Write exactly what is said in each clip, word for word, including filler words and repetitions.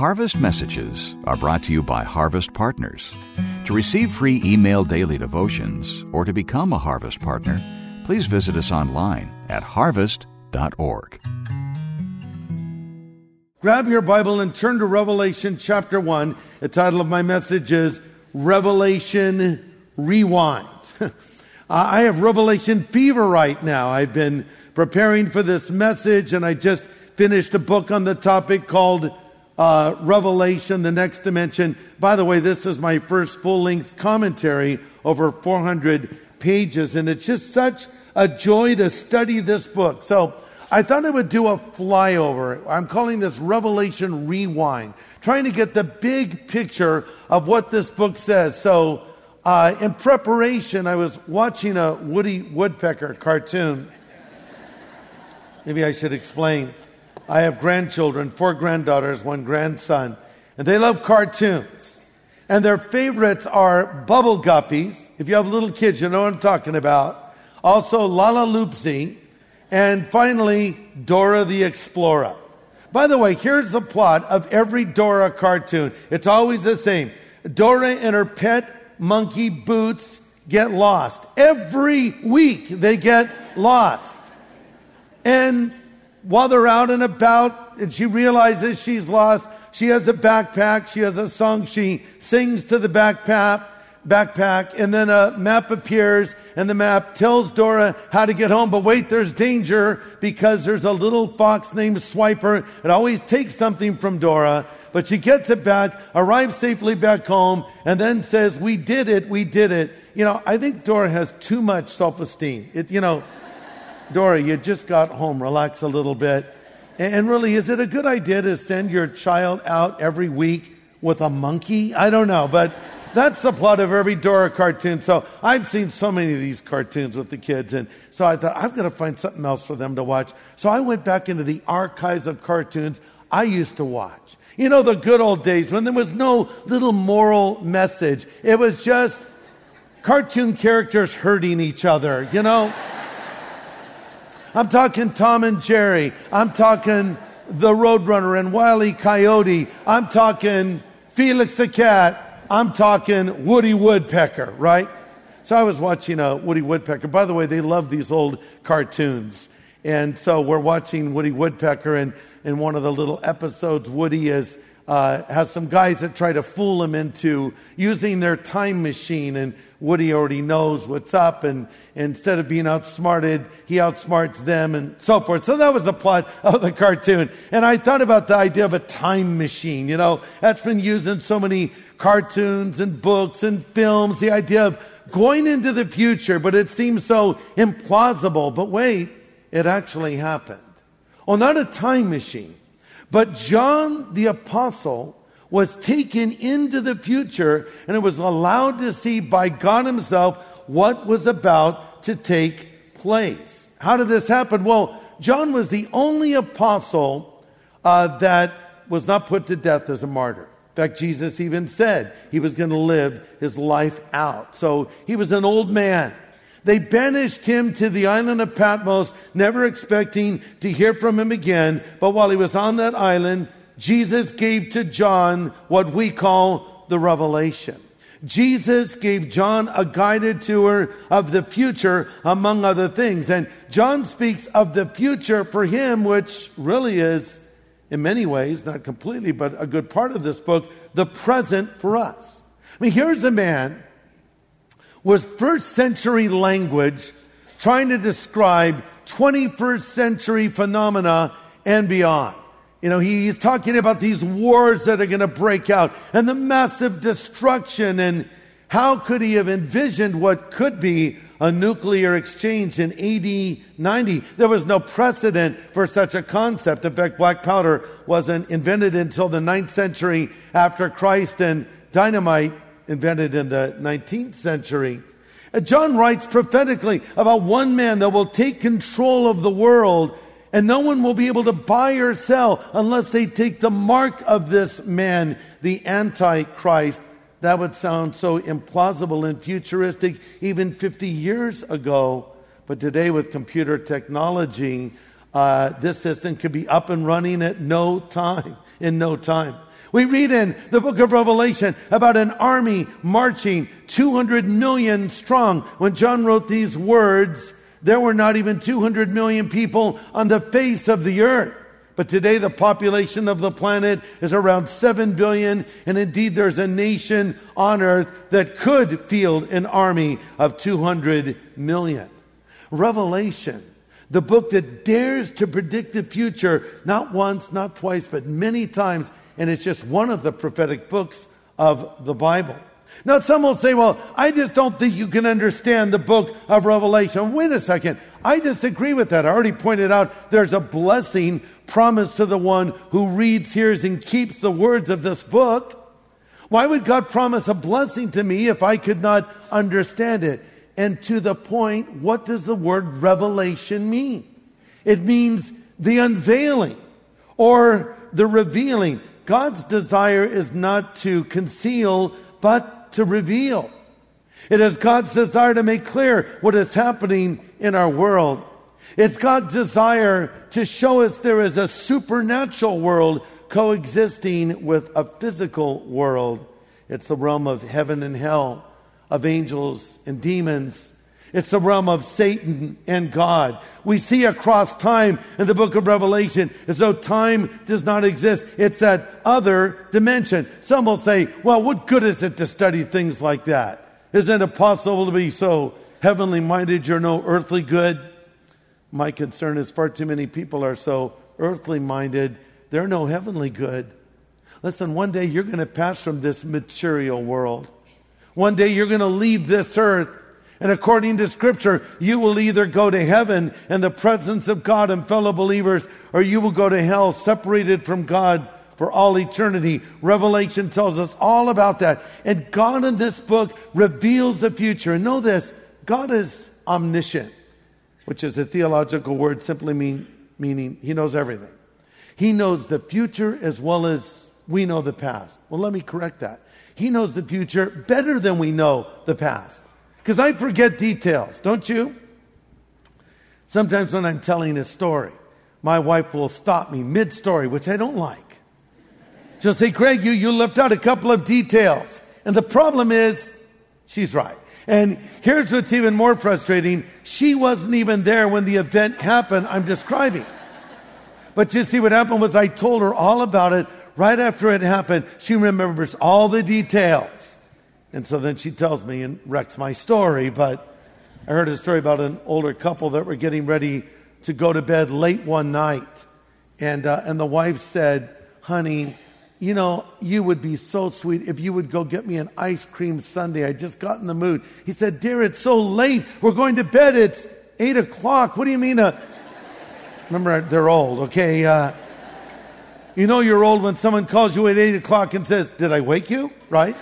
Harvest Messages are brought to you by Harvest Partners. To receive free email daily devotions or to become a Harvest Partner, please visit us online at harvest dot org. Grab your Bible and turn to Revelation chapter one. The title of my message is Revelation Rewind. I have Revelation fever right now. I've been preparing for this message, and I just finished a book on the topic called uh, Revelation, the Next Dimension. By the way, this is my first full-length commentary, over four hundred pages, and it's just such a joy to study this book. So I thought I would do a flyover. I'm calling this Revelation Rewind, trying to get the big picture of what this book says. So uh, in preparation, I was watching a Woody Woodpecker cartoon. Maybe I should explain. I have grandchildren, four granddaughters, one grandson, and they love cartoons. And their favorites are Bubble Guppies. If you have little kids, you know what I'm talking about. Also, Lala Loopsy. And finally, Dora the Explorer. By the way, here's the plot of every Dora cartoon. It's always the same. Dora and her pet monkey Boots get lost. Every week they get lost. And while they're out and about and she realizes she's lost, she has a backpack. She has a song she sings to the backpack. backpack, and then a map appears, and the map tells Dora how to get home. But wait, there's danger, because there's a little fox named Swiper. It always takes something from Dora, but she gets it back, arrives safely back home, and then says, we did it, we did it. You know, I think Dora has too much self-esteem. It, you know, Dora, you just got home, relax a little bit. And, and really, is it a good idea to send your child out every week with a monkey? I don't know, but that's the plot of every Dora cartoon. So I've seen so many of these cartoons with the kids, and so I thought, I've got to find something else for them to watch. So I went back into the archives of cartoons I used to watch. You know, the good old days when there was no little moral message. It was just cartoon characters hurting each other, you know. I'm talking Tom and Jerry. I'm talking the Roadrunner and Wile E. Coyote. I'm talking Felix the Cat. I'm talking Woody Woodpecker, right? So I was watching a Woody Woodpecker. By the way, they love these old cartoons. And so we're watching Woody Woodpecker, and in one of the little episodes, Woody is uh, has some guys that try to fool him into using their time machine, and Woody already knows what's up, and instead of being outsmarted, he outsmarts them and so forth. So that was the plot of the cartoon. And I thought about the idea of a time machine. You know, that's been used in so many cartoons and books and films, the idea of going into the future, but it seems so implausible. But wait, it actually happened. Well, not a time machine, but John the Apostle was taken into the future, and it was allowed to see by God himself what was about to take place. How did this happen? Well, John was the only apostle uh, that was not put to death as a martyr. In fact, Jesus even said he was going to live his life out. So he was an old man. They banished him to the island of Patmos, never expecting to hear from him again. But while he was on that island, Jesus gave to John what we call the revelation. Jesus gave John a guided tour of the future, among other things. And John speaks of the future for him, which really is, in many ways, not completely, but a good part of this book, the present for us. I mean, here's a man with first century language trying to describe twenty-first century phenomena and beyond. You know, he's talking about these wars that are going to break out and the massive destruction, and how could he have envisioned what could be a nuclear exchange in A D ninety? There was no precedent for such a concept. In fact, black powder wasn't invented until the ninth century after Christ, and dynamite invented in the nineteenth century. And John writes prophetically about one man that will take control of the world, and no one will be able to buy or sell unless they take the mark of this man, the Antichrist. That would sound so implausible and futuristic even fifty years ago. But today, with computer technology, uh, this system could be up and running at no time, in no time. We read in the book of Revelation about an army marching two hundred million strong. When John wrote these words, there were not even two hundred million people on the face of the earth. But today the population of the planet is around seven billion, and indeed there's a nation on earth that could field an army of two hundred million. Revelation, the book that dares to predict the future, not once, not twice, but many times, and it's just one of the prophetic books of the Bible. Now, some will say, well, I just don't think you can understand the book of Revelation. Wait a second. I disagree with that. I already pointed out there's a blessing promised to the one who reads, hears, and keeps the words of this book. Why would God promise a blessing to me if I could not understand it? And to the point, what does the word revelation mean? It means the unveiling or the revealing. God's desire is not to conceal, but to reveal. It is God's desire to make clear what is happening in our world. It's God's desire to show us there is a supernatural world coexisting with a physical world. It's the realm of heaven and hell, of angels and demons. It's the realm of Satan and God. We see across time in the book of Revelation as though time does not exist. It's that other dimension. Some will say, well, what good is it to study things like that? Isn't it possible to be so heavenly minded you're no earthly good? My concern is far too many people are so earthly minded, they're no heavenly good. Listen, one day you're going to pass from this material world. One day you're going to leave this earth. And according to Scripture, you will either go to heaven in the presence of God and fellow believers, or you will go to hell separated from God for all eternity. Revelation tells us all about that. And God in this book reveals the future. And know this, God is omniscient, which is a theological word simply mean, meaning He knows everything. He knows the future as well as we know the past. Well, let me correct that. He knows the future better than we know the past. Because I forget details, don't you? Sometimes when I'm telling a story, my wife will stop me mid-story, which I don't like. She'll say, Craig, you, you left out a couple of details. And the problem is, she's right. And here's what's even more frustrating. She wasn't even there when the event happened I'm describing. But you see, what happened was I told her all about it. Right after it happened, she remembers all the details. And so then she tells me and wrecks my story. But I heard a story about an older couple that were getting ready to go to bed late one night. And uh, and the wife said, honey, you know, you would be so sweet if you would go get me an ice cream sundae. I just got in the mood. He said, dear, it's so late. We're going to bed. It's eight o'clock. What do you mean? Uh... Remember, they're old, okay? Uh, you know you're old when someone calls you at eight o'clock and says, did I wake you? Right?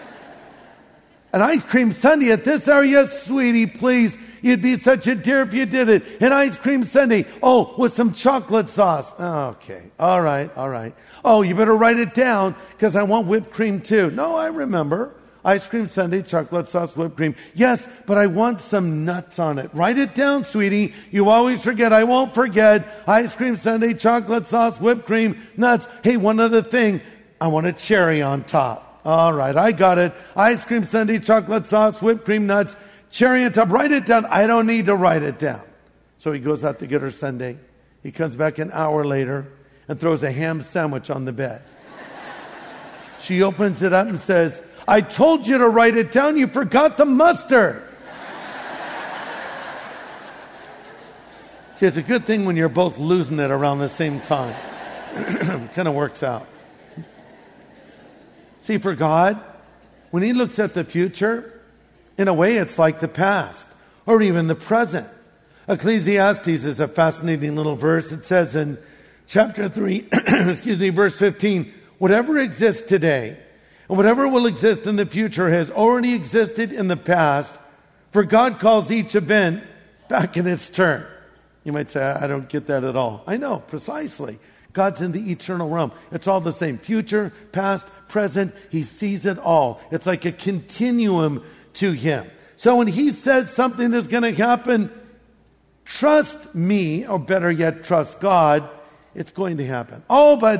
An ice cream sundae at this hour? Yes, sweetie, please. You'd be such a dear if you did it. An ice cream sundae. Oh, with some chocolate sauce. Okay. All right. All right. Oh, you better write it down because I want whipped cream too. No, I remember. Ice cream sundae, chocolate sauce, whipped cream. Yes, but I want some nuts on it. Write it down, sweetie. You always forget. I won't forget. Ice cream sundae, chocolate sauce, whipped cream, nuts. Hey, one other thing. I want a cherry on top. All right, I got it. Ice cream sundae, chocolate sauce, whipped cream, nuts, cherry on top. Write it down. I don't need to write it down. So he goes out to get her sundae. He comes back an hour later and throws a ham sandwich on the bed. She opens it up and says, I told you to write it down. You forgot the mustard. See, it's a good thing when you're both losing it around the same time. It kind of works out. See, for God, when He looks at the future, in a way it's like the past or even the present. Ecclesiastes is a fascinating little verse. It says in chapter three, excuse me, verse fifteen, whatever exists today and whatever will exist in the future has already existed in the past, for God calls each event back in its turn. You might say, I don't get that at all. I know, precisely. God's in the eternal realm. It's all the same. Future, past, present. He sees it all. It's like a continuum to Him. So when He says something is going to happen, trust me, or better yet, trust God. It's going to happen. Oh, but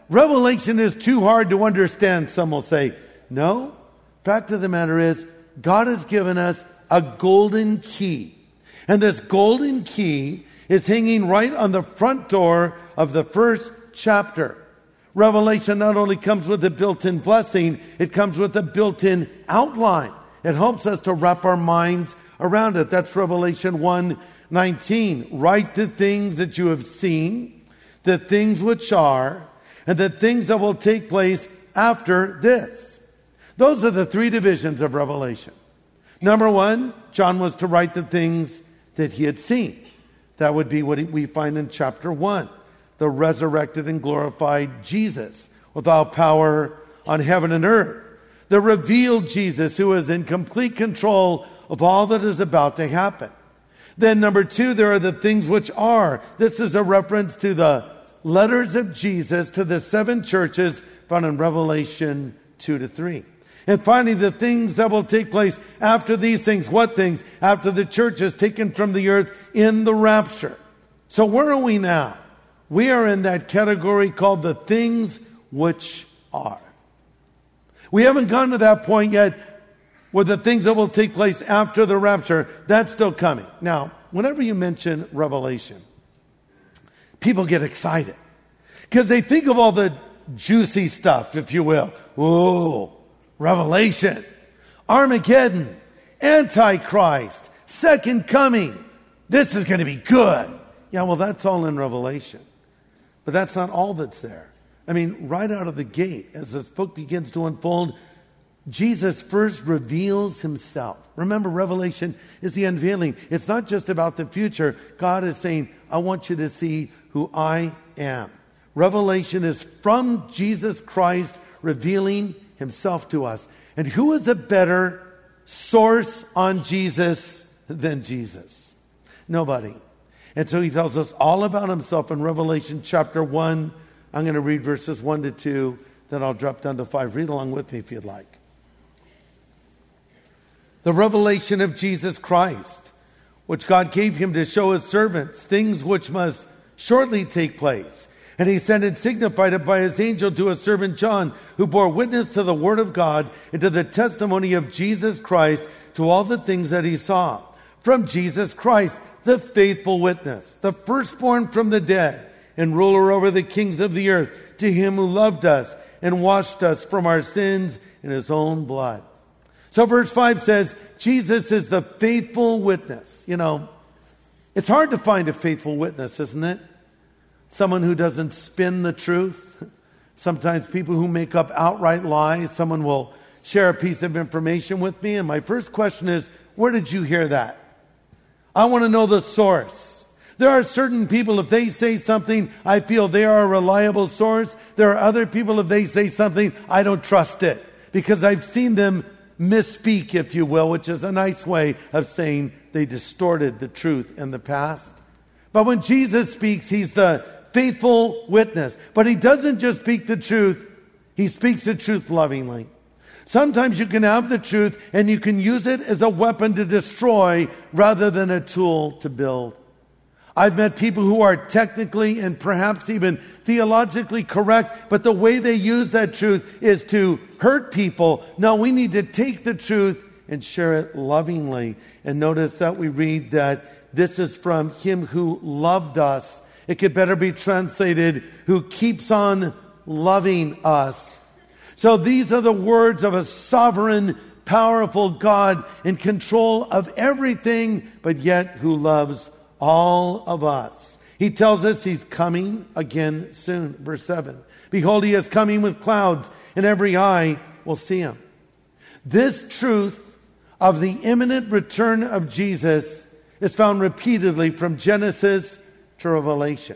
Revelation is too hard to understand, some will say. No, fact of the matter is, God has given us a golden key. And this golden key is hanging right on the front door of the first chapter. Revelation not only comes with a built-in blessing, it comes with a built-in outline. It helps us to wrap our minds around it. That's Revelation one nineteen. Write the things that you have seen, the things which are, and the things that will take place after this. Those are the three divisions of Revelation. Number one, John was to write the things that he had seen. That would be what we find in chapter one. The resurrected and glorified Jesus with all power on heaven and earth. The revealed Jesus who is in complete control of all that is about to happen. Then number two, there are the things which are. This is a reference to the letters of Jesus to the seven churches found in Revelation two to three. And finally, the things that will take place after these things. What things? After the church is taken from the earth in the rapture. So where are we now? We are in that category called the things which are. We haven't gotten to that point yet where the things that will take place after the rapture, that's still coming. Now, whenever you mention Revelation, people get excited because they think of all the juicy stuff, if you will. Ooh, Revelation, Armageddon, Antichrist, Second Coming. This is going to be good. Yeah, well, that's all in Revelation. But that's not all that's there. I mean, right out of the gate, as this book begins to unfold, Jesus first reveals himself. Remember, Revelation is the unveiling. It's not just about the future. God is saying, I want you to see who I am. Revelation is from Jesus Christ revealing himself to us. And who is a better source on Jesus than Jesus? Nobody. And so he tells us all about himself in Revelation chapter one. I'm going to read verses one to two, then I'll drop down to five. Read along with me if you'd like. The revelation of Jesus Christ, which God gave him to show his servants, things which must shortly take place. And he sent and signified it by his angel to his servant John, who bore witness to the word of God and to the testimony of Jesus Christ, to all the things that he saw. From Jesus Christ, the faithful witness, the firstborn from the dead, and ruler over the kings of the earth, to him who loved us and washed us from our sins in his own blood. So verse five says, Jesus is the faithful witness. You know, it's hard to find a faithful witness, isn't it? Someone who doesn't spin the truth. Sometimes people who make up outright lies. Someone will share a piece of information with me, and my first question is, where did you hear that? I want to know the source. There are certain people, if they say something, I feel they are a reliable source. There are other people, if they say something, I don't trust it, because I've seen them misspeak, if you will, which is a nice way of saying they distorted the truth in the past. But when Jesus speaks, he's the faithful witness. But he doesn't just speak the truth, he speaks the truth lovingly. Sometimes you can have the truth and you can use it as a weapon to destroy rather than a tool to build. I've met people who are technically and perhaps even theologically correct, but the way they use that truth is to hurt people. No, we need to take the truth and share it lovingly. And notice that we read that this is from him who loved us. It could better be translated, who keeps on loving us. So these are the words of a sovereign, powerful God in control of everything, but yet who loves all of us. He tells us he's coming again soon. Verse seven. Behold, he is coming with clouds, and every eye will see him. This truth of the imminent return of Jesus is found repeatedly from Genesis to Revelation.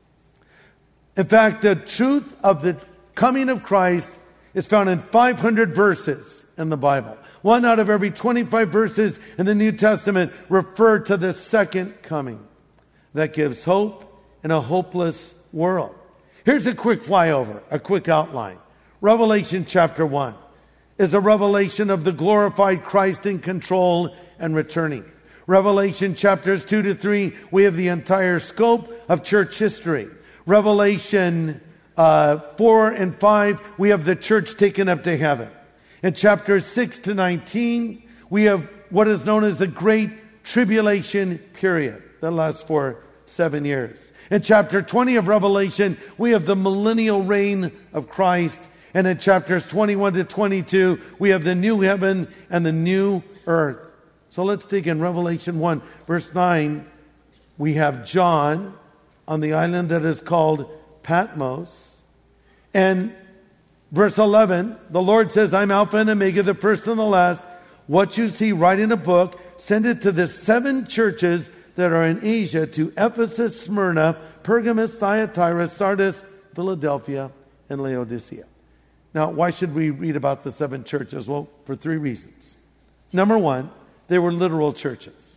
In fact, the truth of the coming of Christ is found in five hundred verses in the Bible. One out of every twenty-five verses in the New Testament refer to the second coming that gives hope in a hopeless world. Here's a quick flyover, a quick outline. Revelation chapter one is a revelation of the glorified Christ in control and returning. Revelation chapters two to three, we have the entire scope of church history. Revelation uh, four and five, we have the church taken up to heaven. In chapters six to nineteen, we have what is known as the Great Tribulation period that lasts for seven years. In chapter twenty of Revelation, we have the millennial reign of Christ. And in chapters twenty-one to twenty-two, we have the new heaven and the new earth. So let's dig in Revelation one, verse nine. We have John on the island that is called Patmos. And verse eleven, the Lord says, I'm Alpha and Omega, the first and the last. What you see, write in a book, send it to the seven churches that are in Asia, to Ephesus, Smyrna, Pergamos, Thyatira, Sardis, Philadelphia, and Laodicea. Now, why should we read about the seven churches? Well, for three reasons. Number one, they were literal churches.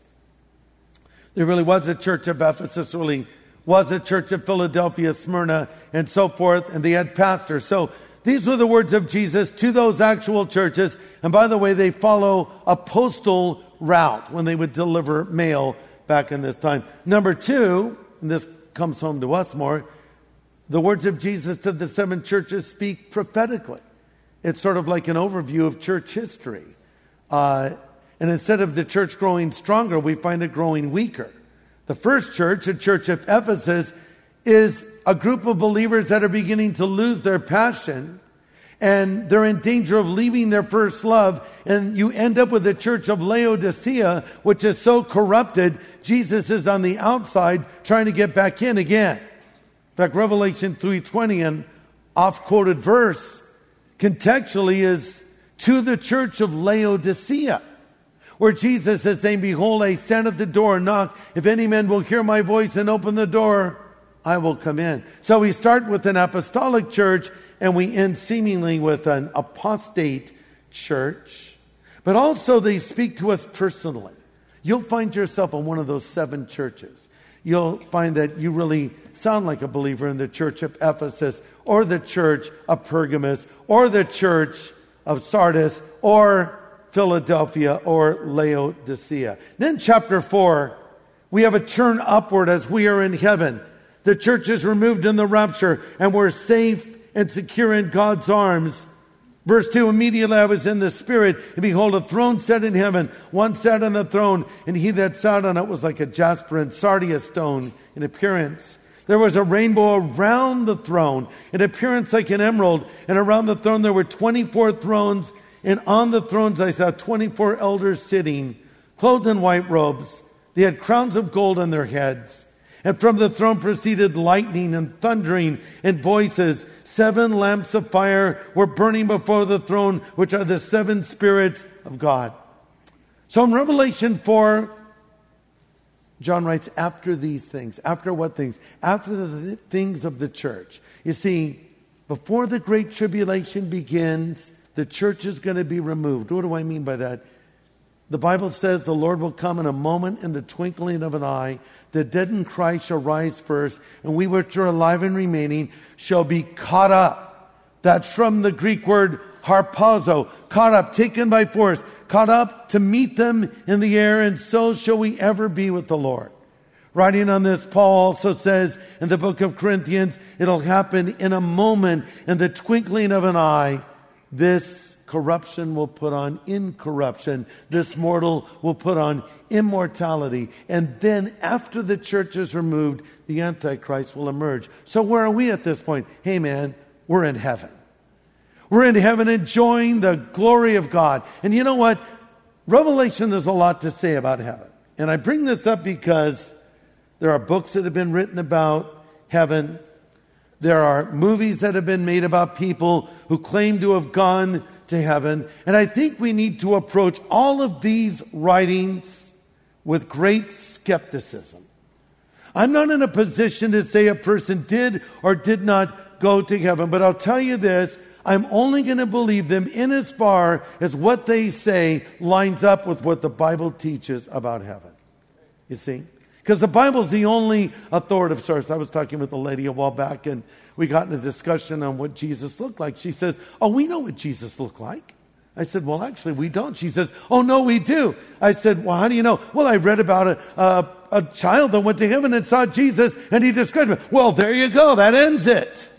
There really was a church of Ephesus, really was a church of Philadelphia, Smyrna, and so forth, and they had pastors. So these were the words of Jesus to those actual churches. And by the way, they follow a postal route when they would deliver mail back in this time. Number two, and this comes home to us more, the words of Jesus to the seven churches speak prophetically. It's sort of like an overview of church history. Uh, and instead of the church growing stronger, we find it growing weaker. The first church, the church of Ephesus, is a group of believers that are beginning to lose their passion, and they're in danger of leaving their first love. And you end up with the church of Laodicea, which is so corrupted, Jesus is on the outside trying to get back in again. In fact, Revelation three twenty, an oft-quoted verse, contextually is to the church of Laodicea, where Jesus is saying, behold, I stand at the door and knock. If any man will hear my voice and open the door, I will come in. So we start with an apostolic church, and we end seemingly with an apostate church. But also they speak to us personally. You'll find yourself in one of those seven churches. You'll find that you really sound like a believer in the church of Ephesus, or the church of Pergamos, or the church of Sardis, or Philadelphia, or Laodicea. Then chapter four, we have a turn upward as we are in heaven. The church is removed in the rapture, and we're safe and secure in God's arms. Verse two, immediately I was in the Spirit, and behold, a throne set in heaven. One sat on the throne, and he that sat on it was like a jasper and sardius stone in appearance. There was a rainbow around the throne, in appearance like an emerald, and around the throne there were twenty-four thrones, and on the thrones I saw twenty-four elders sitting, clothed in white robes. They had crowns of gold on their heads. And from the throne proceeded lightning and thundering and voices. Seven lamps of fire were burning before the throne, which are the seven spirits of God. So in Revelation four, John writes, after these things. After what things? After the things of the church. You see, before the Great Tribulation begins, the church is going to be removed. What do I mean by that? The Bible says the Lord will come in a moment, in the twinkling of an eye. The dead in Christ shall rise first, and we which are alive and remaining shall be caught up. That's from the Greek word harpazo, caught up, taken by force, caught up to meet them in the air, and so shall we ever be with the Lord. Writing on this, Paul also says in the book of Corinthians, it'll happen in a moment, in the twinkling of an eye. This corruption will put on incorruption. This mortal will put on immortality. And then after the church is removed, the Antichrist will emerge. So where are we at this point? Hey man, we're in heaven. We're in heaven enjoying the glory of God. And you know what? Revelation has a lot to say about heaven. And I bring this up because there are books that have been written about heaven. There are movies that have been made about people who claim to have gone to heaven. And I think we need to approach all of these writings with great skepticism. I'm not in a position to say a person did or did not go to heaven, but I'll tell you this, I'm only going to believe them in as far as what they say lines up with what the Bible teaches about heaven. You see? Because the Bible's the only authoritative source. I was talking with a lady a while back, and we got in a discussion on what Jesus looked like. She says, oh, we know what Jesus looked like. I said, well, actually, we don't. She says, oh, no, we do. I said, well, how do you know? Well, I read about a, a, a child that went to heaven and saw Jesus, and he described him. Well, there you go. That ends it.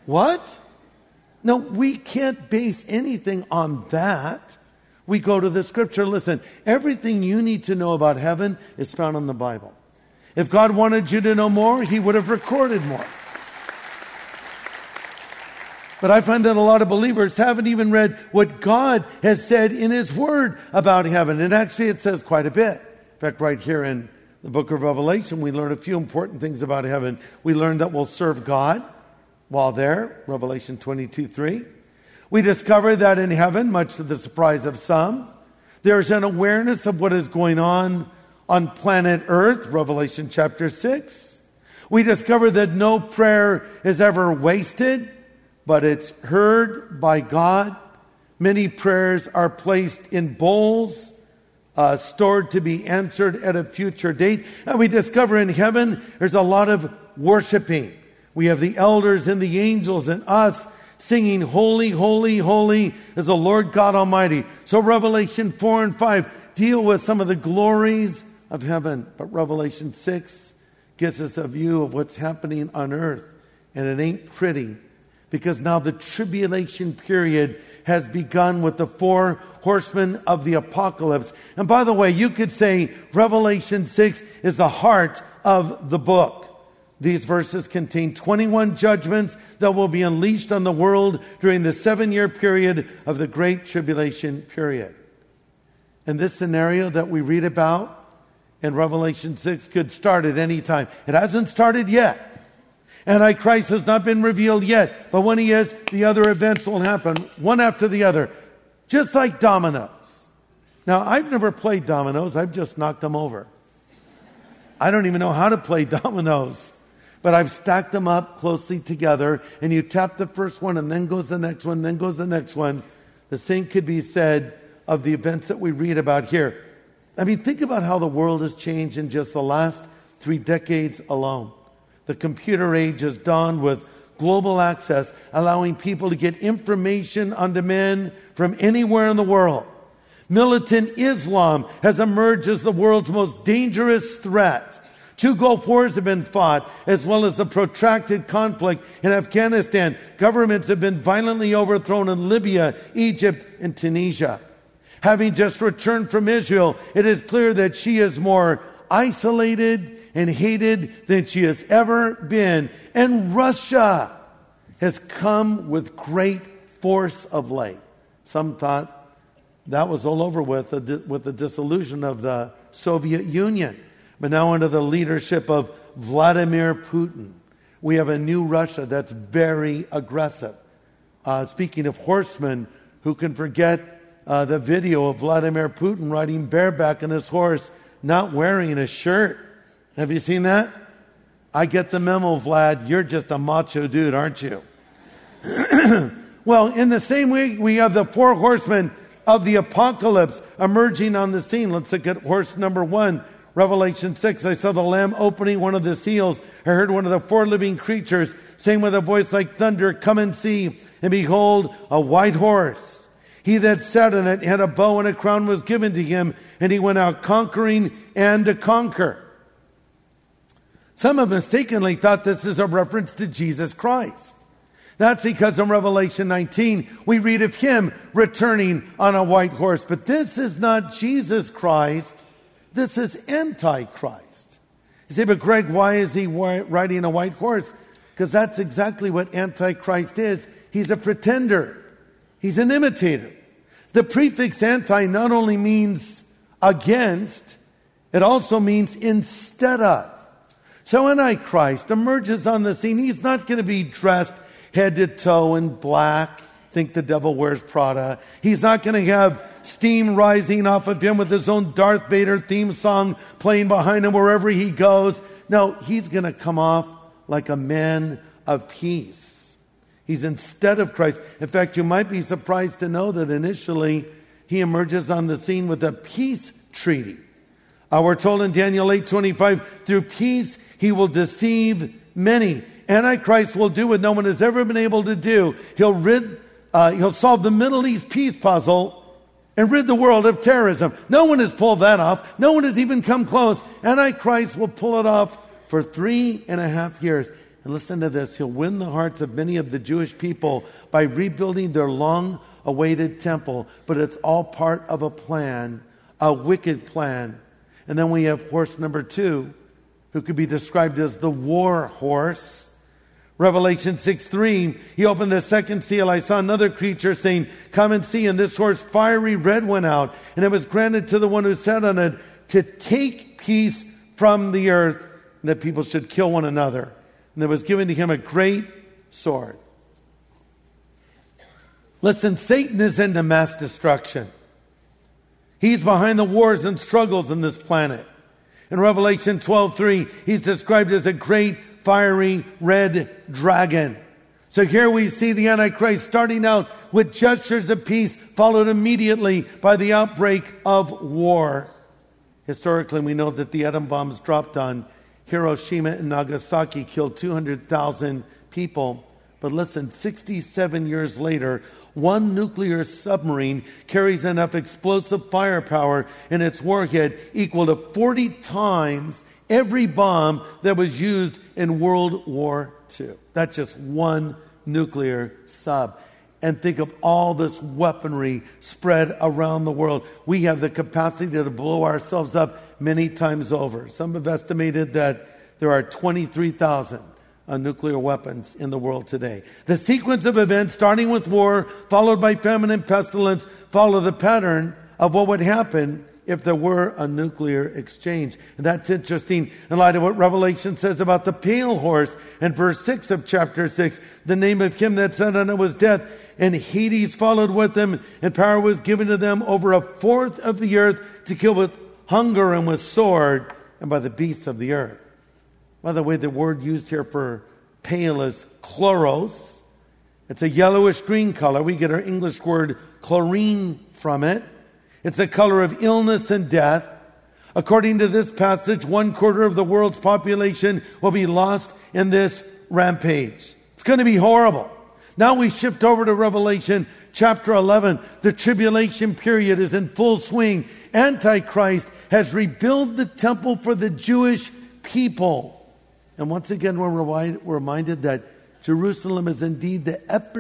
What? No, we can't base anything on that. We go to the scripture. Listen, everything you need to know about heaven is found in the Bible. If God wanted you to know more, he would have recorded more. But I find that a lot of believers haven't even read what God has said in his word about heaven. And actually it says quite a bit. In fact, right here in the book of Revelation, we learn a few important things about heaven. We learn that we'll serve God while there, Revelation twenty-two three. We discover that in heaven, much to the surprise of some, there's an awareness of what is going on on planet Earth, Revelation chapter six. We discover that no prayer is ever wasted, but it's heard by God. Many prayers are placed in bowls, uh, stored to be answered at a future date. And we discover in heaven, there's a lot of worshiping. We have the elders and the angels and us singing, holy, holy, holy is the Lord God Almighty. So Revelation four and five deal with some of the glories of heaven. But Revelation six gives us a view of what's happening on earth. And it ain't pretty. Because now the tribulation period has begun with the four horsemen of the apocalypse. And by the way, you could say Revelation six is the heart of the book. These verses contain twenty-one judgments that will be unleashed on the world during the seven-year period of the Great Tribulation period. And this scenario that we read about in Revelation six could start at any time. It hasn't started yet. Antichrist has not been revealed yet. But when he is, the other events will happen, one after the other. Just like dominoes. Now, I've never played dominoes. I've just knocked them over. I don't even know how to play dominoes. But I've stacked them up closely together. And you tap the first one, and then goes the next one, then goes the next one. The same could be said of the events that we read about here. I mean, think about how the world has changed in just the last three decades alone. The computer age has dawned with global access, allowing people to get information on demand from anywhere in the world. Militant Islam has emerged as the world's most dangerous threat. Two Gulf Wars have been fought, as well as the protracted conflict in Afghanistan. Governments have been violently overthrown in Libya, Egypt, and Tunisia. Having just returned from Israel, it is clear that she is more isolated and hated than she has ever been. And Russia has come with great force of late. Some thought that was all over with the, with the dissolution of the Soviet Union. But now under the leadership of Vladimir Putin, we have a new Russia that's very aggressive. Uh, speaking of horsemen, who can forget uh, the video of Vladimir Putin riding bareback on his horse, not wearing a shirt? Have you seen that? I get the memo, Vlad. You're just a macho dude, aren't you? Well, in the same way, we have the four horsemen of the apocalypse emerging on the scene. Let's look at horse number one. Revelation six, I saw the Lamb opening one of the seals. I heard one of the four living creatures saying with a voice like thunder, come and see. And behold, a white horse. He that sat on it had a bow, and a crown was given to him. And he went out conquering and to conquer. Some have mistakenly thought this is a reference to Jesus Christ. That's because in Revelation nineteen, we read of him returning on a white horse. But this is not Jesus Christ. This is Antichrist. You say, but Greg, why is he riding a white horse? Because that's exactly what Antichrist is. He's a pretender. He's an imitator. The prefix anti not only means against, it also means instead of. So Antichrist emerges on the scene. He's not going to be dressed head to toe in black. Think the devil wears Prada. He's not going to have steam rising off of him with his own Darth Vader theme song playing behind him wherever he goes. No, he's going to come off like a man of peace. He's instead of Christ. In fact, you might be surprised to know that initially he emerges on the scene with a peace treaty. Uh, we're told in Daniel eight twenty-five, through peace he will deceive many. Antichrist will do what no one has ever been able to do. He'll rid, uh, he'll solve the Middle East peace puzzle and rid the world of terrorism. No one has pulled that off. No one has even come close. Antichrist will pull it off for three and a half years. And listen to this. He'll win the hearts of many of the Jewish people by rebuilding their long-awaited temple. But it's all part of a plan, a wicked plan. And then we have horse number two, who could be described as the war horse. Revelation six three, he opened the second seal. I saw another creature saying, come and see. And this horse, fiery red, went out. And it was granted to the one who sat on it to take peace from the earth, and that people should kill one another. And there was given to him a great sword. Listen, Satan is into mass destruction. He's behind the wars and struggles in this planet. In Revelation twelve three, he's described as a great fiery red dragon. So here we see the Antichrist starting out with gestures of peace, followed immediately by the outbreak of war. Historically, we know that the atom bombs dropped on Hiroshima and Nagasaki killed two hundred thousand people. But listen, sixty-seven years later, one nuclear submarine carries enough explosive firepower in its warhead equal to forty times every bomb that was used in World War Two. That's just one nuclear sub. And think of all this weaponry spread around the world. We have the capacity to blow ourselves up many times over. Some have estimated that there are twenty-three thousand uh, nuclear weapons in the world today. The sequence of events, starting with war, followed by famine and pestilence, follow the pattern of what would happen if there were a nuclear exchange. And that's interesting in light of what Revelation says about the pale horse in verse six of chapter six. The name of him that sat on it was Death, and Hades followed with him, and power was given to them over a fourth of the earth to kill with hunger and with sword and by the beasts of the earth. By the way, the word used here for pale is chloros. It's a yellowish green color. We get our English word chlorine from it. It's a color of illness and death. According to this passage, one quarter of the world's population will be lost in this rampage. It's going to be horrible. Now we shift over to Revelation chapter eleven. The tribulation period is in full swing. Antichrist has rebuilt the temple for the Jewish people. And once again, we're reminded that Jerusalem is indeed the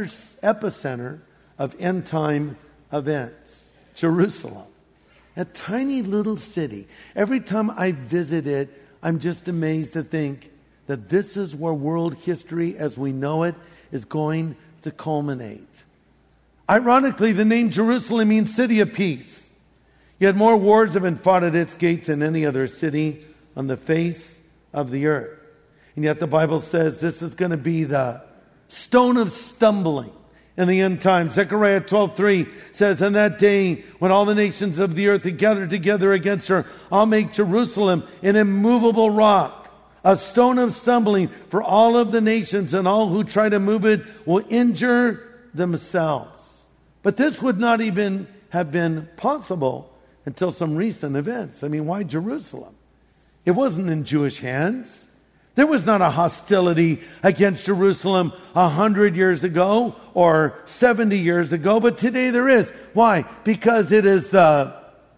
epicenter of end-time events. Jerusalem, a tiny little city. Every time I visit it, I'm just amazed to think that this is where world history as we know it is going to culminate. Ironically, the name Jerusalem means city of peace. Yet more wars have been fought at its gates than any other city on the face of the earth. And yet the Bible says this is going to be the stone of stumbling in the end time. Zechariah twelve three says, "In that day, when all the nations of the earth are gathered together against her, I'll make Jerusalem an immovable rock, a stone of stumbling for all of the nations, and all who try to move it will injure themselves." But this would not even have been possible until some recent events. I mean, why Jerusalem? It wasn't in Jewish hands. There was not a hostility against Jerusalem a hundred years ago or seventy years ago, but today there is. Why? Because it is the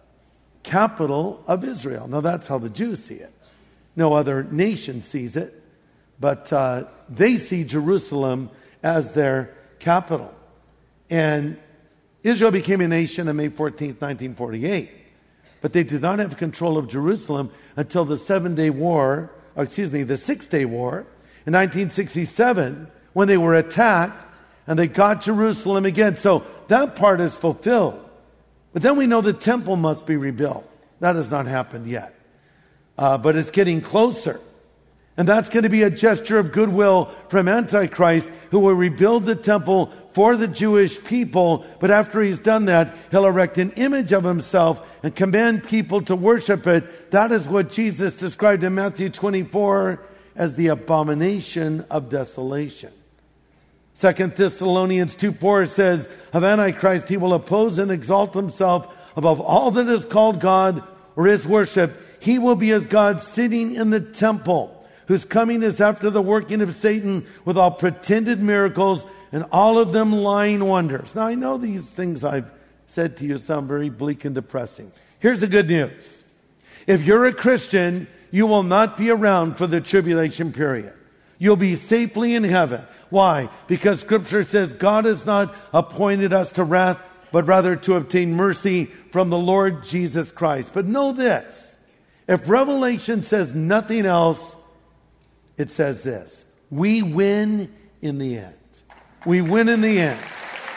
capital of Israel. Now that's how the Jews see it. No other nation sees it, but uh, they see Jerusalem as their capital. And Israel became a nation on May fourteenth, nineteen forty-eight, but they did not have control of Jerusalem until the Seven-Day War. Or excuse me, the Six-Day War in nineteen sixty-seven, when they were attacked and they got Jerusalem again. So that part is fulfilled. But then we know the temple must be rebuilt. That has not happened yet. Uh, but it's getting closer. And that's going to be a gesture of goodwill from Antichrist, who will rebuild the temple for the Jewish people. But after he's done that, he'll erect an image of himself and command people to worship it. That is what Jesus described in Matthew twenty-four as the abomination of desolation. Second Thessalonians two four says, of Antichrist he will oppose and exalt himself above all that is called God or is worship. He will be as God sitting in the temple, whose coming is after the working of Satan with all pretended miracles and all of them lying wonders. Now, I know these things I've said to you sound very bleak and depressing. Here's the good news. If you're a Christian, you will not be around for the tribulation period. You'll be safely in heaven. Why? Because Scripture says God has not appointed us to wrath, but rather to obtain mercy from the Lord Jesus Christ. But know this. If Revelation says nothing else, it says this. We win in the end. We win in the end.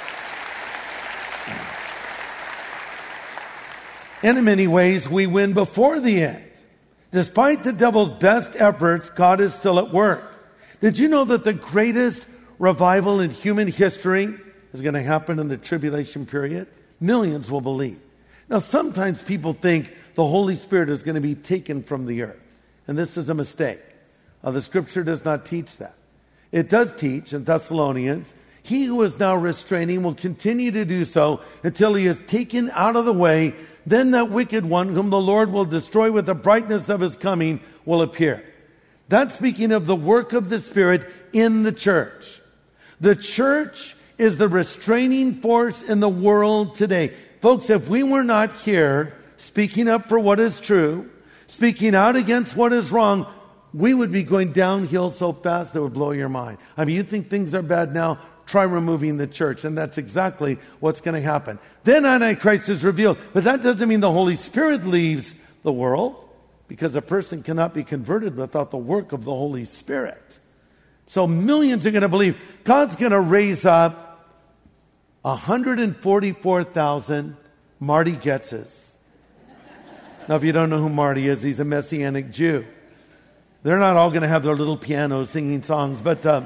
And in many ways, we win before the end. Despite the devil's best efforts, God is still at work. Did you know that the greatest revival in human history is going to happen in the tribulation period? Millions will believe. Now, sometimes people think the Holy Spirit is going to be taken from the earth. And this is a mistake. Uh, the Scripture does not teach that. It does teach in Thessalonians, he who is now restraining will continue to do so until he is taken out of the way. Then that wicked one, whom the Lord will destroy with the brightness of his coming, will appear. That's speaking of the work of the Spirit in the church. The church is the restraining force in the world today. Folks, if we were not here speaking up for what is true, speaking out against what is wrong, we would be going downhill so fast that would blow your mind. I mean, you think things are bad now? Try removing the church, and that's exactly what's going to happen. Then Antichrist is revealed, but that doesn't mean the Holy Spirit leaves the world, because a person cannot be converted without the work of the Holy Spirit. So millions are going to believe. God's going to raise up one hundred forty-four thousand Marty Getzes. Now, if you don't know who Marty is, he's a Messianic Jew. They're not all going to have their little pianos singing songs, but... Uh,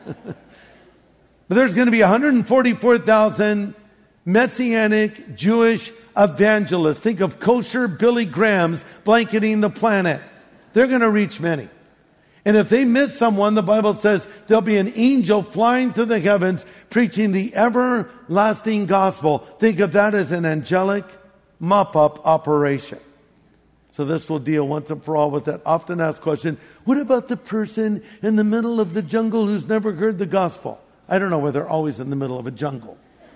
But there's going to be one hundred forty-four thousand Messianic Jewish evangelists. Think of kosher Billy Grahams blanketing the planet. They're going to reach many. And if they miss someone, the Bible says there'll be an angel flying to the heavens preaching the everlasting gospel. Think of that as an angelic mop-up operation. So this will deal once and for all with that often asked question, what about the person in the middle of the jungle who's never heard the gospel? I don't know whether they're always in the middle of a jungle.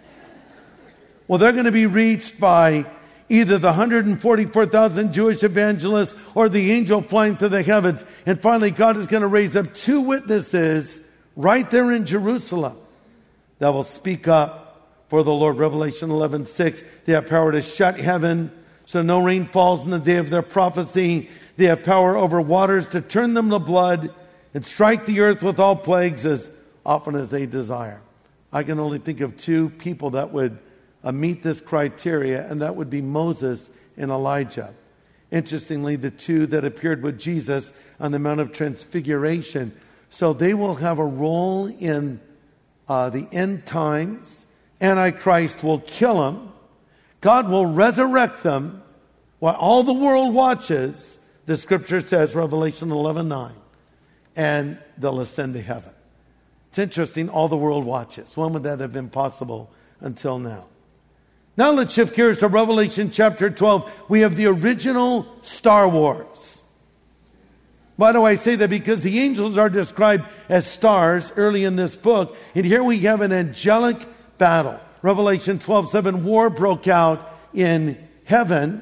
Well, they're going to be reached by either the one hundred forty-four thousand Jewish evangelists or the angel flying to the heavens. And finally, God is going to raise up two witnesses right there in Jerusalem that will speak up for the Lord. Revelation eleven six, they have power to shut heaven so no rain falls in the day of their prophecy. They have power over waters to turn them to blood and strike the earth with all plagues as often as they desire. I can only think of two people that would uh, meet this criteria, and that would be Moses and Elijah. Interestingly, the two that appeared with Jesus on the Mount of Transfiguration. So they will have a role in uh, the end times. Antichrist will kill them. God will resurrect them while all the world watches. The Scripture says, Revelation eleven nine, and they'll ascend to heaven. It's interesting, all the world watches. When would that have been possible until now? Now let's shift gears to Revelation chapter twelve. We have the original Star Wars. Why do I say that? Because the angels are described as stars early in this book. And here we have an angelic battle. Revelation twelve seven, war broke out in heaven.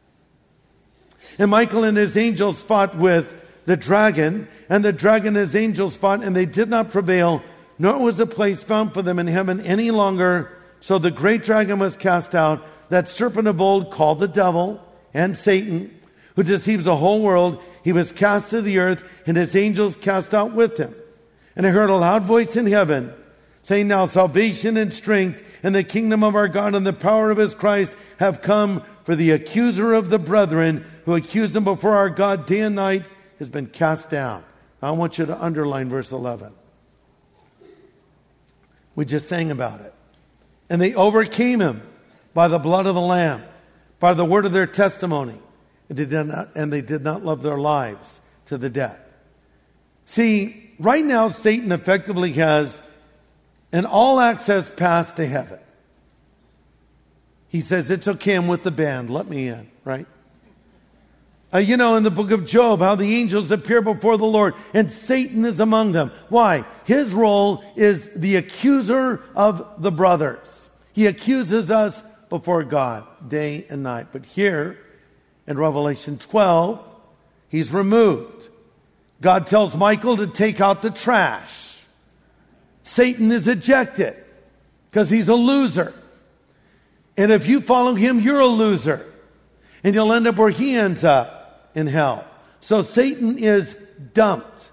And Michael and his angels fought with the dragon, and the dragon and his angels fought, and they did not prevail, nor was a place found for them in heaven any longer. So the great dragon was cast out, that serpent of old called the devil and Satan, who deceives the whole world. He was cast to the earth, and his angels cast out with him. And I heard a loud voice in heaven, saying, now salvation and strength and the kingdom of our God and the power of his Christ have come, for the accuser of the brethren, who accused them before our God day and night, has been cast down. I want you to underline verse eleven. We just sang about it. And they overcame him by the blood of the Lamb, by the word of their testimony, and they did not, and they did not love their lives to the death. See, right now Satan effectively has an all-access pass to heaven. He says, it's okay, I'm with the band, let me in, right? Uh, you know, in the book of Job, how the angels appear before the Lord, and Satan is among them. Why? His role is the accuser of the brothers. He accuses us before God day and night. But here, in Revelation twelve, he's removed. God tells Michael to take out the trash. Satan is ejected because he's a loser. And if you follow him, you're a loser. And you'll end up where he ends up, in hell. So Satan is dumped.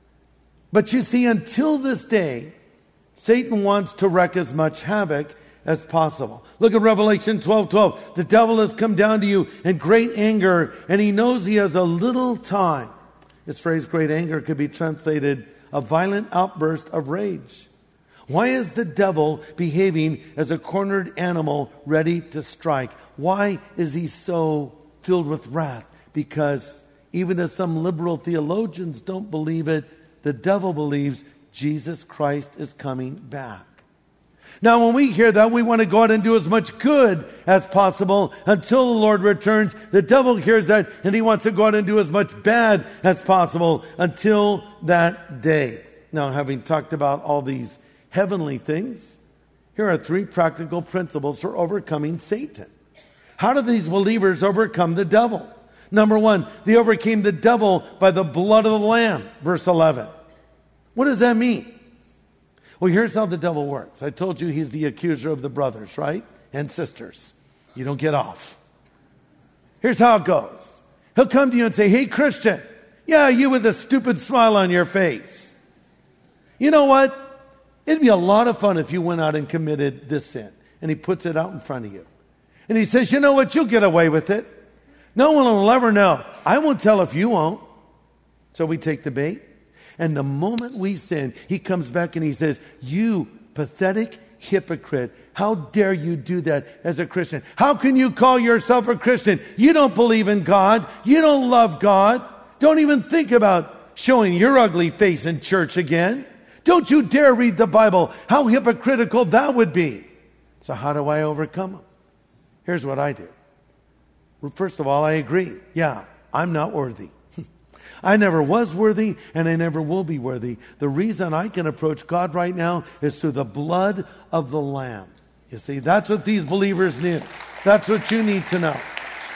But you see, until this day, Satan wants to wreak as much havoc as possible. Look at Revelation twelve twelve. The devil has come down to you in great anger, and he knows he has a little time. This phrase, great anger, could be translated a violent outburst of rage. Why is the devil behaving as a cornered animal ready to strike? Why is he so filled with wrath? Because even if some liberal theologians don't believe it, the devil believes Jesus Christ is coming back. Now, when we hear that, we want to go out and do as much good as possible until the Lord returns. The devil hears that, and he wants to go out and do as much bad as possible until that day. Now, having talked about all these heavenly things, here are three practical principles for overcoming Satan. How do these believers overcome the devil? Number one, they overcame the devil by the blood of the Lamb, verse eleven. What does that mean? Well, here's how the devil works. I told you he's the accuser of the brothers, right? And sisters. You don't get off. Here's how it goes. He'll come to you and say, hey, Christian, yeah, you with a stupid smile on your face. You know what? It'd be a lot of fun if you went out and committed this sin. And he puts it out in front of you. And he says, you know what? You'll get away with it. No one will ever know. I won't tell if you won't. So we take the bait. And the moment we sin, he comes back and he says, you pathetic hypocrite, how dare you do that as a Christian? How can you call yourself a Christian? You don't believe in God. You don't love God. Don't even think about showing your ugly face in church again. Don't you dare read the Bible. How hypocritical that would be. So how do I overcome them? Here's what I do. Well, first of all, I agree. Yeah, I'm not worthy. I never was worthy, and I never will be worthy. The reason I can approach God right now is through the blood of the Lamb. You see, that's what these believers need. That's what you need to know.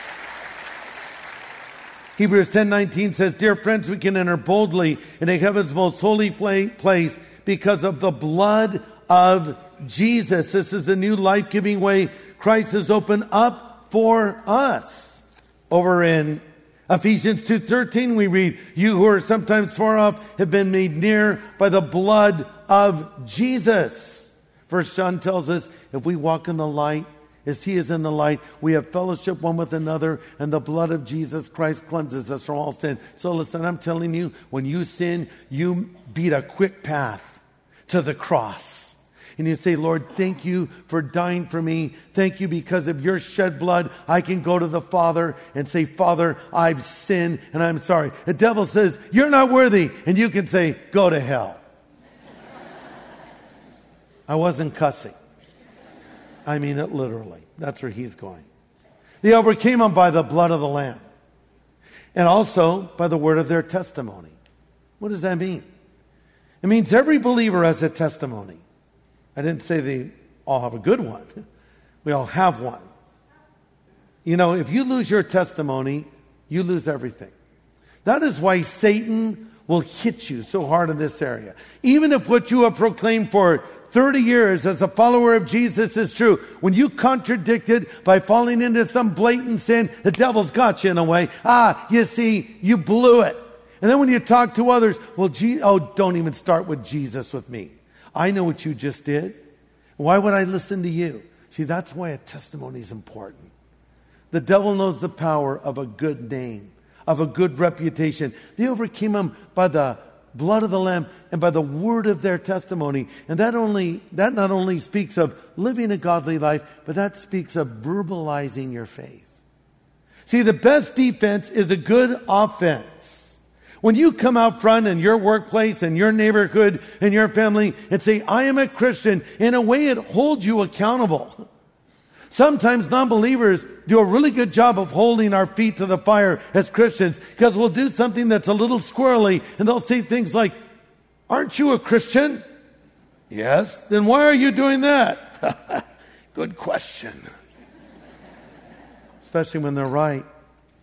Hebrews ten nineteen says, dear friends, we can enter boldly into heaven's most holy place because of the blood of Jesus. This is the new life-giving way Christ has opened up for us. Over in Ephesians two thirteen, we read, you who are sometimes far off have been made near by the blood of Jesus. First John tells us, if we walk in the light, as he is in the light, we have fellowship one with another, and the blood of Jesus Christ cleanses us from all sin. So listen, I'm telling you, when you sin, you beat a quick path to the cross. And you say, Lord, thank you for dying for me. Thank you because of your shed blood. I can go to the Father and say, Father, I've sinned and I'm sorry. The devil says, you're not worthy. And you can say, go to hell. I wasn't cussing. I mean it literally. That's where he's going. They overcame him by the blood of the Lamb. And also by the word of their testimony. What does that mean? It means every believer has a testimony. I didn't say they all have a good one. We all have one. You know, if you lose your testimony, you lose everything. That is why Satan will hit you so hard in this area. Even if what you have proclaimed for thirty years as a follower of Jesus is true, when you contradict it by falling into some blatant sin, the devil's got you in a way. Ah, you see, you blew it. And then when you talk to others, well, gee, oh, don't even start with Jesus with me. I know what you just did. Why would I listen to you? See, that's why a testimony is important. The devil knows the power of a good name, of a good reputation. They overcame him by the blood of the Lamb and by the word of their testimony. And that only that not only speaks of living a godly life, but that speaks of verbalizing your faith. See, the best defense is a good offense. When you come out front in your workplace, in your neighborhood, in your family, and say, I am a Christian, in a way it holds you accountable. Sometimes non-believers do a really good job of holding our feet to the fire as Christians, because we'll do something that's a little squirrely, and they'll say things like, aren't you a Christian? Yes. Then why are you doing that? Good question. Especially when they're right.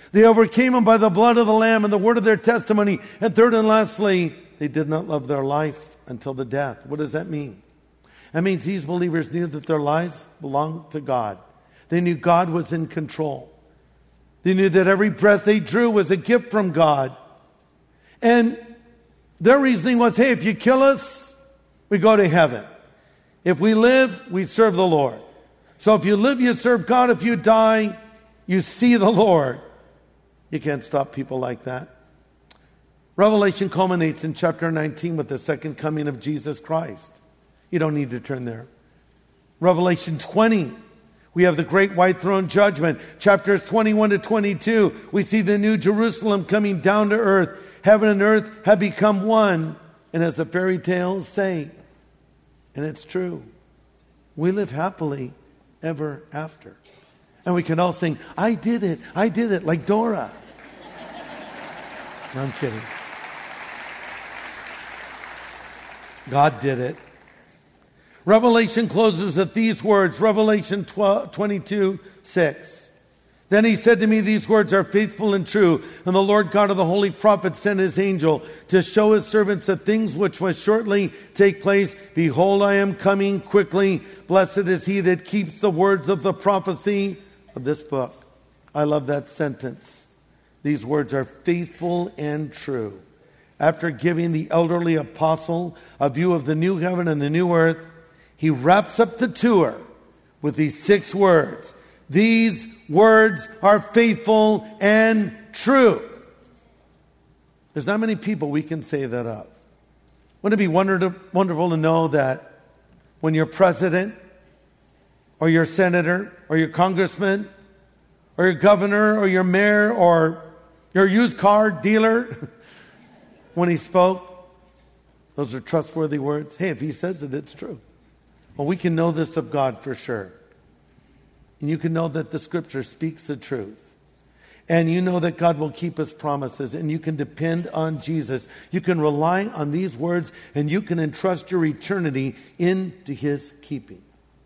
They overcame him by the blood of the Lamb and the word of their testimony. And third and lastly, they did not love their life until the death. What does that mean? That means these believers knew that their lives belonged to God. They knew God was in control. They knew that every breath they drew was a gift from God. And their reasoning was, hey, if you kill us, we go to heaven. If we live, we serve the Lord. So if you live, you serve God. If you die, you see the Lord. You can't stop people like that. Revelation culminates in chapter nineteen with the second coming of Jesus Christ. You don't need to turn there. Revelation twenty, we have the great white throne judgment. Chapters twenty-one to twenty-two, we see the new Jerusalem coming down to earth. Heaven and earth have become one. And as the fairy tales say, and it's true, we live happily ever after. And we can all sing, I did it, I did it, like Dora. No, I'm kidding. God did it. Revelation closes with these words, Revelation twenty-two, six. Then he said to me, these words are faithful and true. And the Lord God of the holy prophets sent his angel to show his servants the things which must shortly take place. Behold, I am coming quickly. Blessed is he that keeps the words of the prophecy of this book. I love that sentence. These words are faithful and true. After giving the elderly apostle a view of the new heaven and the new earth, he wraps up the tour with these six words. These words are faithful and true. There's not many people we can say that of. Wouldn't it be wonder- wonderful to know that when your president or your senator or your congressman or your governor or your mayor or your used car dealer, when he spoke, those are trustworthy words. Hey, if he says it, it's true. Well, we can know this of God for sure. And you can know that the Scripture speaks the truth. And you know that God will keep his promises. And you can depend on Jesus. You can rely on these words. And you can entrust your eternity into his keeping.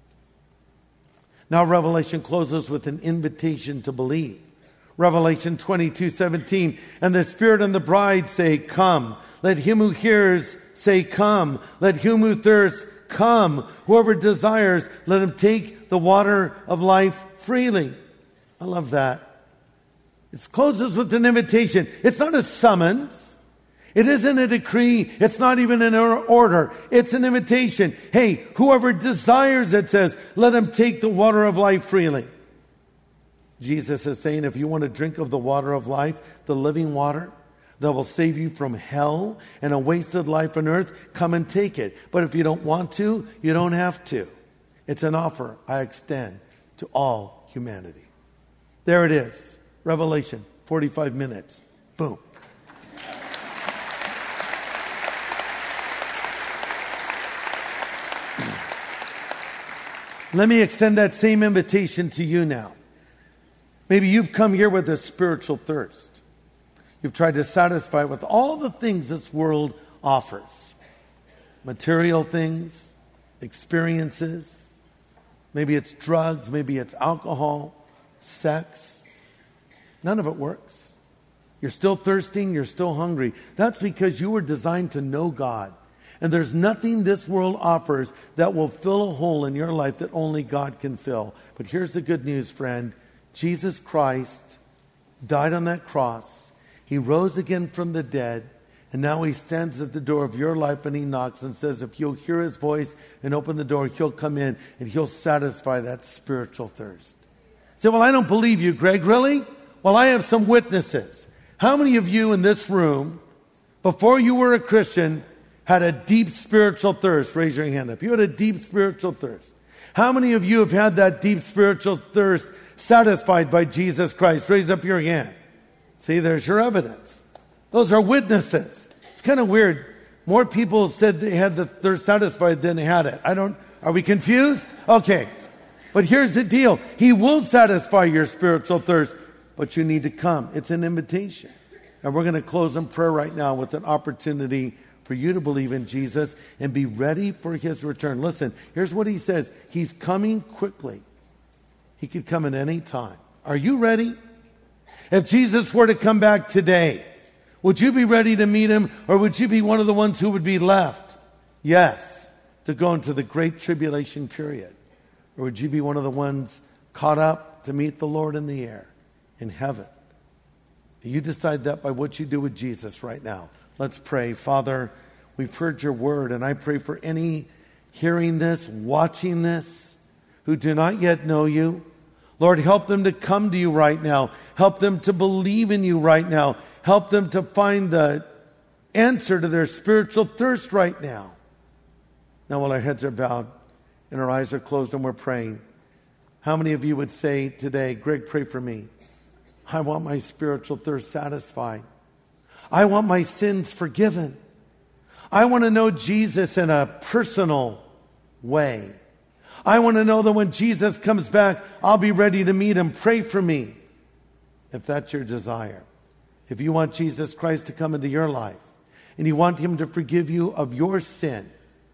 Now Revelation closes with an invitation to believe. Revelation twenty-two, seventeen. And the Spirit and the bride say, come. Let him who hears say, come. Let him who thirsts come. Whoever desires, let him take the water of life freely. I love that. It closes with an invitation. It's not a summons. It isn't a decree. It's not even an order. It's an invitation. Hey, whoever desires, it says, let him take the water of life freely. Jesus is saying, if you want to drink of the water of life, the living water that will save you from hell and a wasted life on earth, come and take it. But if you don't want to, you don't have to. It's an offer I extend to all humanity. There it is. Revelation, forty-five minutes. Boom. Let me extend that same invitation to you now. Maybe you've come here with a spiritual thirst. You've tried to satisfy it with all the things this world offers. Material things, experiences. Maybe it's drugs, maybe it's alcohol, sex. None of it works. You're still thirsting, you're still hungry. That's because you were designed to know God. And there's nothing this world offers that will fill a hole in your life that only God can fill. But here's the good news, friend. Jesus Christ died on that cross. He rose again from the dead. And now he stands at the door of your life and he knocks and says, if you'll hear his voice and open the door, he'll come in and he'll satisfy that spiritual thirst. Say, well, I don't believe you, Greg. Really? Well, I have some witnesses. How many of you in this room, before you were a Christian, had a deep spiritual thirst? Raise your hand up. You had a deep spiritual thirst. How many of you have had that deep spiritual thirst satisfied by Jesus Christ? Raise up your hand. See, there's your evidence. Those are witnesses. It's kind of weird. More people said they had the thirst satisfied than they had it. I don't, are we confused? Okay. But here's the deal. He will satisfy your spiritual thirst, but you need to come. It's an invitation. And we're going to close in prayer right now with an opportunity for you to believe in Jesus and be ready for his return. Listen, here's what he says. He's coming quickly. He could come at any time. Are you ready? If Jesus were to come back today, would you be ready to meet him, or would you be one of the ones who would be left? Yes, to go into the great tribulation period. Or would you be one of the ones caught up to meet the Lord in the air, in heaven? You decide that by what you do with Jesus right now. Let's pray. Father, we've heard your word, and I pray for any hearing this, watching this, who do not yet know you. Lord, help them to come to you right now. Help them to believe in you right now. Help them to find the answer to their spiritual thirst right now. Now, while our heads are bowed and our eyes are closed and we're praying, how many of you would say today, Greg, pray for me. I want my spiritual thirst satisfied. I want my sins forgiven. I want to know Jesus in a personal way. I want to know that when Jesus comes back, I'll be ready to meet him. Pray for me. If that's your desire. If you want Jesus Christ to come into your life, and you want him to forgive you of your sin,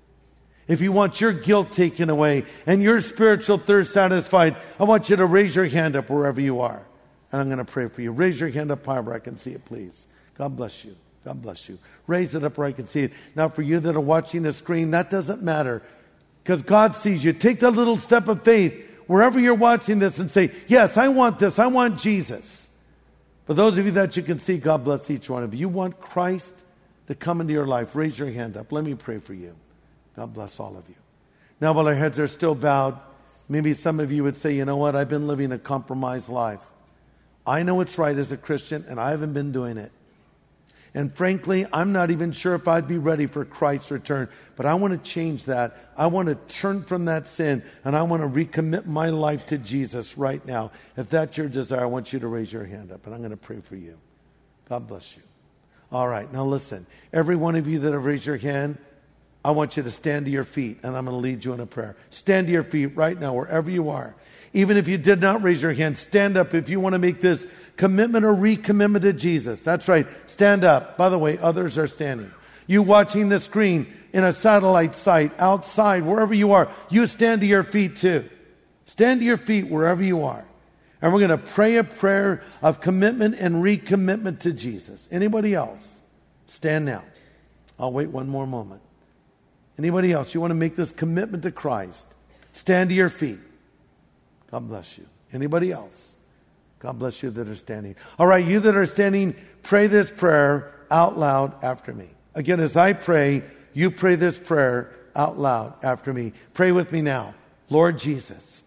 if you want your guilt taken away and your spiritual thirst satisfied, I want you to raise your hand up wherever you are. And I'm going to pray for you. Raise your hand up high where I can see it, please. God bless you. God bless you. Raise it up where I can see it. Now, for you that are watching the screen, that doesn't matter, because God sees you. Take that little step of faith wherever you're watching this and say, yes, I want this. I want Jesus. For those of you that you can see, God bless each one of you. You want Christ to come into your life. Raise your hand up. Let me pray for you. God bless all of you. Now, while our heads are still bowed, maybe some of you would say, you know what? I've been living a compromised life. I know it's right as a Christian, and I haven't been doing it. And frankly, I'm not even sure if I'd be ready for Christ's return. But I want to change that. I want to turn from that sin, and I want to recommit my life to Jesus right now. If that's your desire, I want you to raise your hand up, and I'm going to pray for you. God bless you. All right, now listen. Every one of you that have raised your hand, I want you to stand to your feet, and I'm going to lead you in a prayer. Stand to your feet right now, wherever you are. Even if you did not raise your hand, stand up if you want to make this commitment or recommitment to Jesus. That's right. Stand up. By the way, others are standing. You watching the screen in a satellite site, outside, wherever you are, you stand to your feet too. Stand to your feet wherever you are. And we're going to pray a prayer of commitment and recommitment to Jesus. Anybody else? Stand now. I'll wait one more moment. Anybody else? You want to make this commitment to Christ? Stand to your feet. God bless you. Anybody else? God bless you that are standing. All right, you that are standing, pray this prayer out loud after me. Again, as I pray, you pray this prayer out loud after me. Pray with me now. Lord Jesus,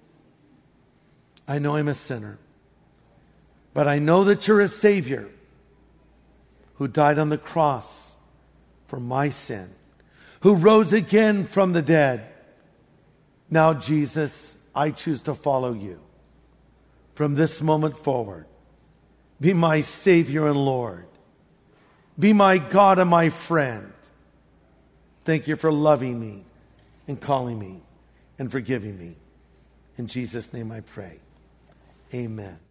I know I'm a sinner, but I know that you're a Savior who died on the cross for my sin, who rose again from the dead. Now, Jesus, I choose to follow you. From this moment forward, be my Savior and Lord. Be my God and my friend. Thank you for loving me and calling me and forgiving me. In Jesus' name I pray. Amen.